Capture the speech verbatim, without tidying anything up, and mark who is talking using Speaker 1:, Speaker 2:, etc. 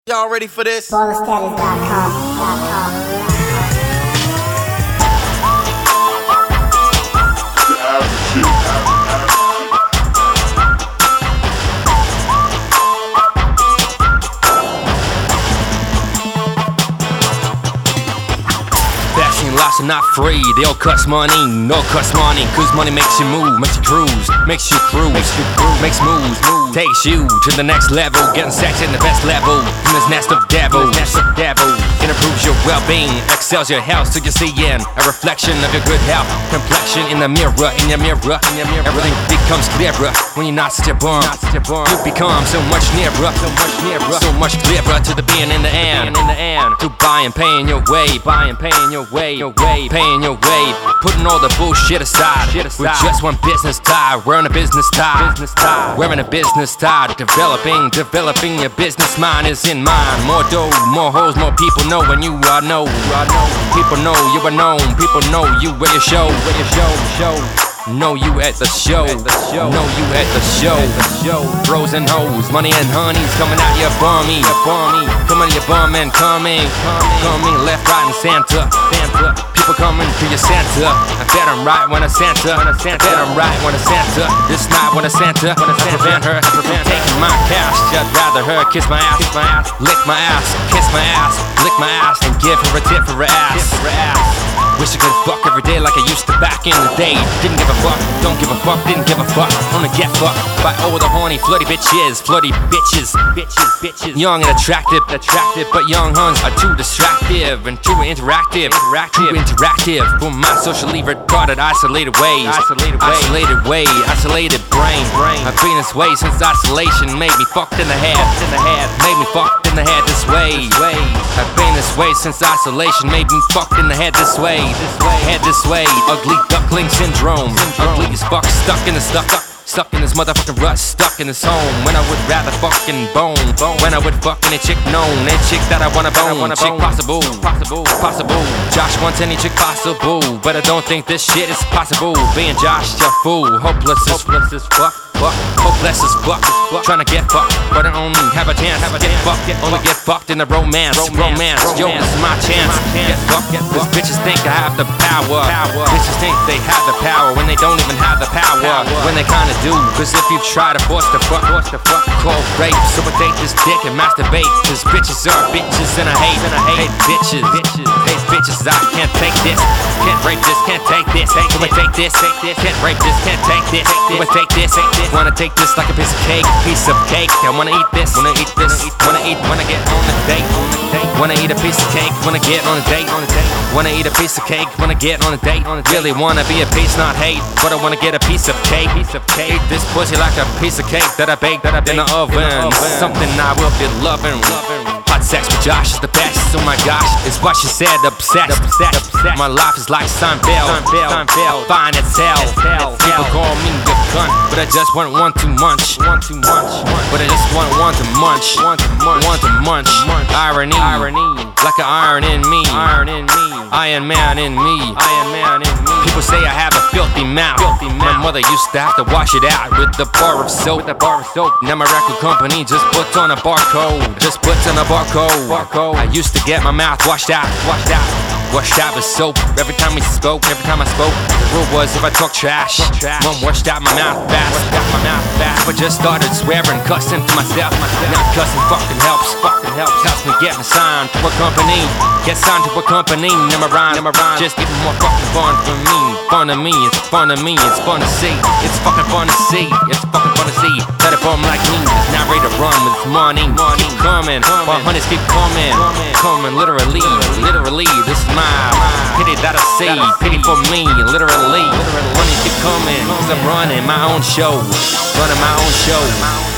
Speaker 1: Y'all ready for this?
Speaker 2: Baller Status dot com.
Speaker 3: Fashion lots are not free, they all cost money, no cost money. Cause money makes you move, makes you cruise, makes you cruise, makes you cruise, makes moves, move. Takes you to the next level, getting sex in the best level. From this nest of devils, nest of devils. It improves your well-being, excels your health, so you see in a reflection of your good health. Complexion in the mirror, in your mirror, in your mirror. Everything becomes clearer when you're not such a bum. You become so much nearer, so much nearer, so much clearer to the being in the end, in the end. To buying, paying your way, buying, paying your way, your way, paying your way. Putting all the bullshit aside, shit aside. With just one business tie, we're on a business tie, business tie. We're in a business tie, developing, developing your business mind is in mind. More dough, more hoes, more people know when you are know, I know. People know you are known, people know you where you show, where you show, show. Know you at the show, know you at the show. Bros and hoes, money and honeys coming out your bummy, coming your bum and coming, coming left, right, and Santa. People coming to your Santa. I bet I'm right when I Santa. I bet I'm right when I Santa. This night when I Santa, I prevent her from taking my cash. I'd rather her kiss my ass, kiss my ass, lick my ass, kiss my ass, lick my ass, and give her a tip for her ass. Wish I could fuck every day like I used to back in the day. Didn't give a fuck, don't give a fuck, didn't give a fuck. Wanna get fucked by all the horny, flirty bitches, flirty bitches, bitches, bitches. Young and attractive, attractive, but young huns are too distractive and too interactive, interactive, too interactive for my socially retarded, isolated ways, isolated way, isolated way, isolated brain. I've been this way since isolation made me fucked in the head, in the head, made me fucked in the head this way. I've been this way since isolation made me fucked in the head this way. This way, head this way, ugly duckling syndrome. Ugly as fuck, stuck in the stuck up. Stuck in this motherfucking rut, stuck in this home. When I would rather fucking bone, when I would fuck any chick known, any chick that I wanna bone, chick possible, possible, possible. Josh wants any chick possible, but I don't think this shit is possible. Being Josh, a fool, hopeless as hopeless as fuck. Fuck, hopeless as fuck, trying to get fucked, but I only have a chance. Have a get fucked, only get fucked in the romance, romance. Yo, this is my chance. Get fucked, cause bitches think I have the power. Bitches think they have the power when they don't even have the power. When they kinda do, cause if you try to force the fuck, force the fuck, call rape. So I take this dick and masturbate, cause bitches are bitches and I hate, and I hate bitches, bitches, hate bitches. I can't take this, can't rape this, can't take this. Do I take this, take this, can't rape this, can't take this. Do I take this, take this. Wanna take this like a piece of cake, piece of cake. I wanna eat this, wanna eat this, wanna eat, wanna get on a date, wanna eat a piece of cake, wanna get on a date, on a date. Wanna eat a piece of cake, wanna get on a date, on a date. Really wanna be a piece, not hate, but I wanna get a piece of cake, piece of cake. Eat this pussy like a piece of cake that I bake, that I bake in the oven. Something I will be loving. Hot sex with Josh is the best. Oh my gosh, it's what she said. Obsessed, obsessed, obsessed. My life is like Seinfeld, Seinfeld, fine as hell. People call me a cunt, but I just want one too much, one too much. But I just want one to munch, one to munch, one to munch. Irony, irony, like an iron in me, iron in me, Iron Man in me, Iron Man in me. People say I have a filthy mouth. Filthy mouth. My mother used to have to wash it out with the bar of soap, with the bar of soap. Now my record company just puts on a barcode, just puts on a barcode. barcode. I used to get my mouth washed out, washed out. Washed out with soap every time we spoke, every time I spoke. The rule was if I talk trash, mom washed out my mouth fast, washed out my mouth fast. I just started swearing, cussing to myself. Not cussing fucking helps, fucking helps. Helps me get signed to a company, get signed to a company. Never rhyme, never rhyme. Just even more fucking fun for me. Fun of me, it's fun of me, it's fun to see. It's fucking fun to see, it's fucking fun to see. Let a bum like me, it's not ready to run with this money. Keep coming, while honeys keep coming, coming literally, literally. This is my pity that I see, pity for me, literally. Money keep coming, cause I'm running my own show, running my own show.